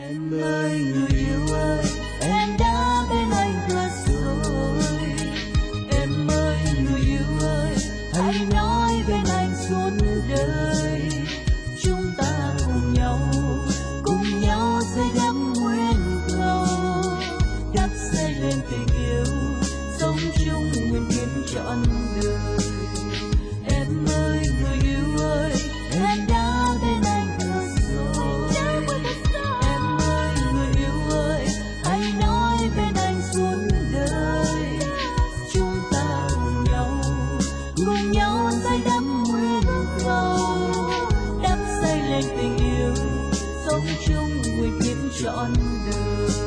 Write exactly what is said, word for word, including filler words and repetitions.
Em ơi người yêu ơi, em đã bên anh thật rồi. Em ơi người yêu ơi, hãy nói bên anh suốt đời. Chúng ta cùng nhau, cùng nhau xây đắp nguyên cầu, đắp xây lên tình yêu, sống chung nguyện kiếp trọn đời. Em ơi người yêu ơi, em đã bên anh thật rồi. Em ơi người yêu ơi, hãy nói bên anh suốt đời. Chúng ta cùng nhau, cùng nhau xây đắp nguyên cầu, đắp xây lên tình yêu, sống chung nguyện kiếp trọn đời.